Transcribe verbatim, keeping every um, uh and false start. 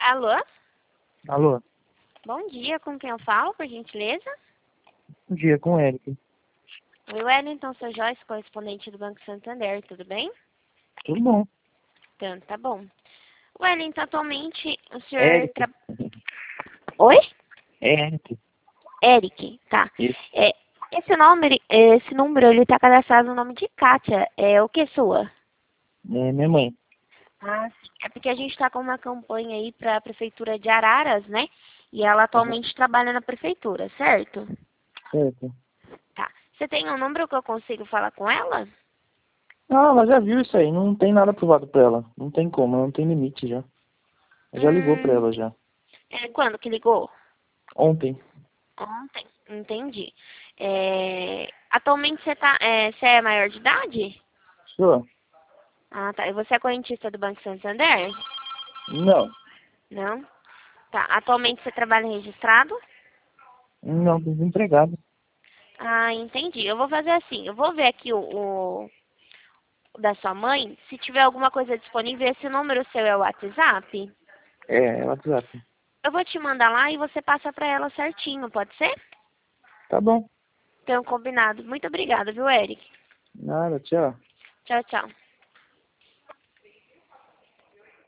Alô? Alô, Bom dia, com quem eu falo, por gentileza? bom dia, com o Eric. Oi, Wellington, sou Joyce, correspondente do Banco Santander, tudo bem? Tudo bom? Então, tá bom. Wellington, atualmente o senhor... Eric, Tra... Oi? é Eric. Eric, tá. Isso. É, esse, nome, esse número, ele tá cadastrado no nome de Kátia. É o que sua? É minha mãe. Ah, sim. É porque a gente está com uma campanha aí para a Prefeitura de Araras, né? E ela Aham. atualmente trabalha na Prefeitura, certo? Certo. Tá. Você tem um número que eu consigo falar com ela? Ah, ela já viu isso aí, não tem nada aprovado pra ela. Não tem como, ela não tem limite já. Já ligou pra Hum, ela já. é, quando que ligou? Ontem. Ontem. Entendi. É, atualmente você tá, é, você é maior de idade? Sua? Ah, tá. E você é correntista do Banco Santander? Não. Não? Tá. Atualmente você trabalha registrado? Não, tô desempregado. Ah, entendi. Eu vou fazer assim. Eu vou ver aqui o, o da sua mãe. Se tiver alguma coisa disponível, esse número seu é o WhatsApp? É, é WhatsApp. Eu vou te mandar lá e você passa pra ela certinho, pode ser? Tá bom. Então, combinado. Muito obrigada, viu, Eric? Nada, tchau. Tchau, tchau.